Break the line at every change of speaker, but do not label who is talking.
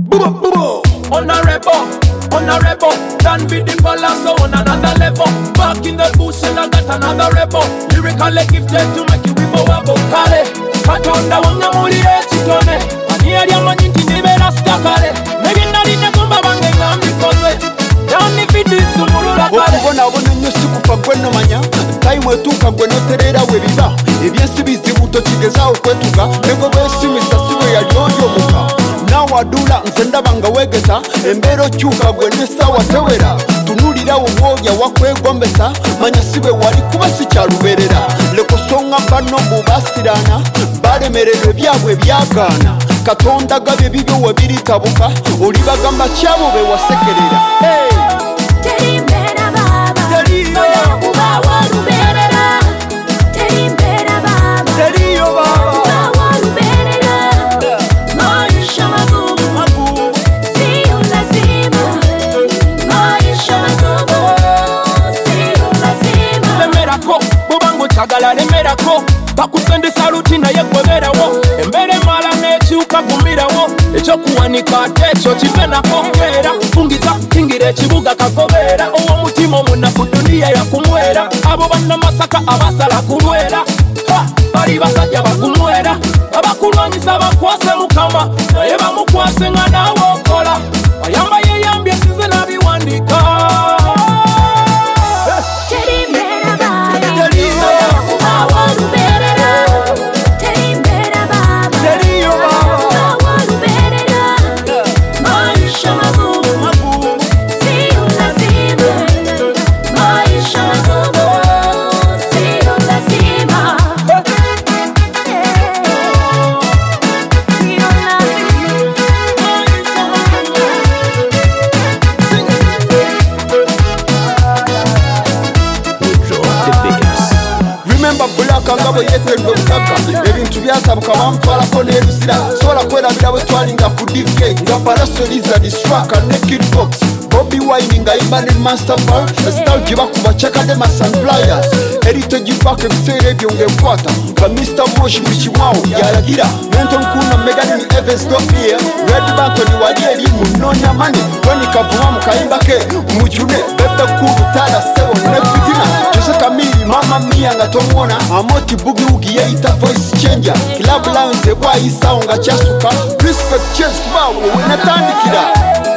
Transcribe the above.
Honorable, done with the balance on another level. Back in the bush and I got another rebel. Lyrically gifted to make you wibble wabble. Kale, katonda wanga mulire chitone. Ani amanyi nibera stakale. Maybe nali nekumba bange ngambikozwe. Dani fidisu mulula kale.
Okubona abone nnyo sikufa gwe nomanya. Time etuuka gwe noterera we biba. Ebyensi bizibu tokigezaawo kwetuga. Negwe bwesimisa siwe yali olyomuka. Nawadula nze ndaba nga wegeta embeera okyuka gwe n'essaawa tewera tunulira obwoya wakwegombesa manya sibe wali kuba sikyaluberera lekosonga banno bubasirana balemererwa ebyabwe byagaana katonda gabye bibyo we biritabuka oli bagamba kyabo be wasekerera
Terimbeera baba oyo kubawo oluberera Terimbeera baba
teriyo baba
Kagala lemerako bakusendesa luti naye gweberawo embere mala nekyuka gumirawo ekyokuwanika ate ekyo kivenako mbeera fungiza kingira ekibuga kagobeera owomutima omunafu duniya yakumwera abo bannamasaka abasala kulwera bali basajja bakumwera abakulwanyisa bakwase mukama naye bamukwase nga naawe okola ayamba yeyambye size nabiwandika
Kangabo yeterwe bukaka ebintu byatabuka bamutwalako n'ebisira sobola kwerabira bwe twalinga ku DK nga Parasoliza Diswaka ne Kidbox Bobby Wine nga yimba ne Masterful style gye bakuba Chakademas and Pliers erito gipaka ebiseera ebyo ng'ekwata nga Mr. Mosh buli kimwawo yalagira Menton Kuna Megan Evans Dopie Red Banton wali eri munoonya mane Tony Kavuma mu kayimba ke mujune Bebe Kulu Tala Sebo ne Fitina Jose Kamili Mama Mia nga tomwona Amoti Boogie Woogie yeita voice changer Club Lounge bwayisawo nga kyasuka Respect Chance kubawo wenatandikira